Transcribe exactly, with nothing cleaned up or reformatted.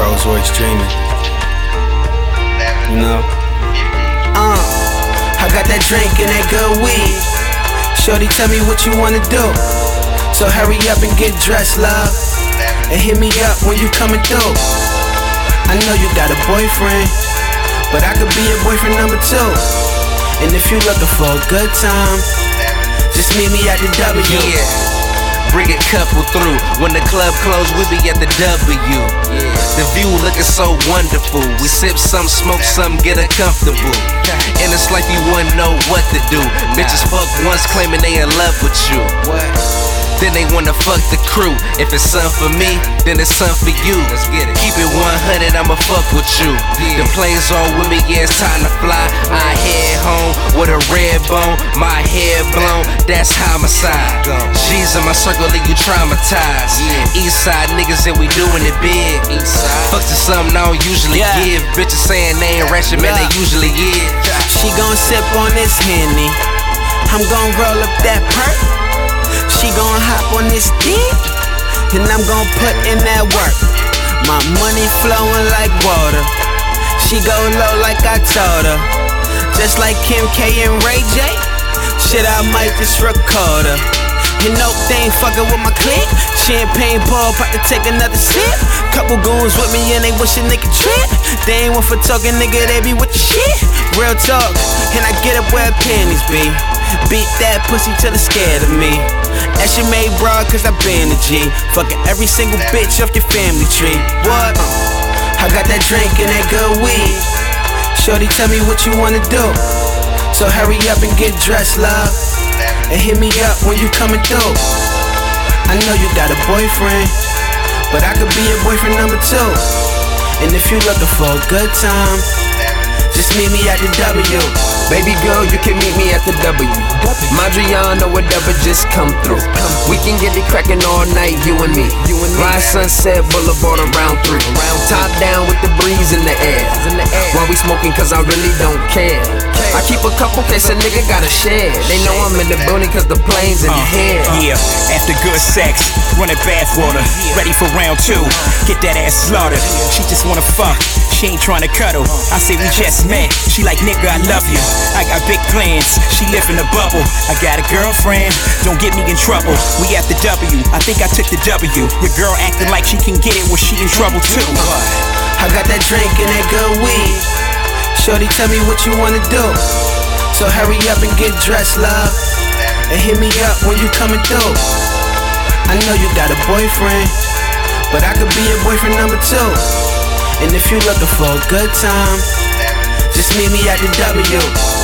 Rolls Royce dreaming. You know? Uh, I got that drink and that good weed. Shorty, tell me what you wanna do. So hurry up and get dressed, love, and hit me up when you coming through. I know you got a boyfriend, but I could be your boyfriend number two. And if you looking for a good time, just meet me at the W. Yeah. Bring a couple through. When the club closed, we be at the W. Yeah. The view looking so wonderful. We sip some, smoke some, get her comfortable. And it's like you wouldn't know what to do. Nah. Bitches fuck once, claiming they in love with you. What? Then they wanna fuck the crew. If it's something for me, then it's something for you. Let's get it. Keep it one hundred, I'ma fuck with you. Yeah. The planes all with me, yeah, it's time to fly. I head home with a red bone, my hair blown. That's homicide. G's in my circle, leave you traumatized. Yeah. East side niggas and we doing it big. Fucks is something I don't usually yeah. give. Bitches saying they ain't ratchet, man, they usually is. She gon' sip on this Henny, I'm gon' roll up that perk. She gon' hop on this dick, and I'm gon' put in that work. My money flowing like water. She go low like I told her. Just like Kim K and Ray J. Shit, I might just record her. You know they ain't fucking with my clique. Champagne ball, about to take another sip. Couple goons with me and they wish a nigga trip. They ain't one for talking, nigga, they be with the shit. Real talk, and I get up where panties be. Beat that pussy till it's scared of me. That shit made broad cause I been a G. Fucking every single bitch off your family tree. What? I got that drink and that good weed. Shorty, tell me what you wanna do. So hurry up and get dressed, love, and hit me up when you coming through. I know you got a boyfriend, but I could be your boyfriend number two. And if you looking for a good time, just meet me at the W. Baby girl, you can meet me at the W. Madriano, whatever, just come through. We can get it crackin' all night, you and me. Ride Sunset Boulevard around three. Top down with the breeze in the air. While we smoking, cause I really don't care. I keep a couple case a nigga gotta share. They know I'm in the building cause the plane's in the air. Yeah, after good sex, running bathwater. Ready for round two, get that ass slaughtered. She just wanna fuck, she ain't tryna cuddle. I say we just met, she like nigga I love you. I got big plans, she live in a bubble. I got a girlfriend, don't get me in trouble. We at the W, I think I took the W. Your girl acting like she can get it when she in trouble too. I got that drink and that good weed. Shorty, tell me what you wanna do. So hurry up and get dressed, love, and hit me up when you coming through. I know you got a boyfriend, but I could be your boyfriend number two. And if you looking for a good time, just meet me at the W.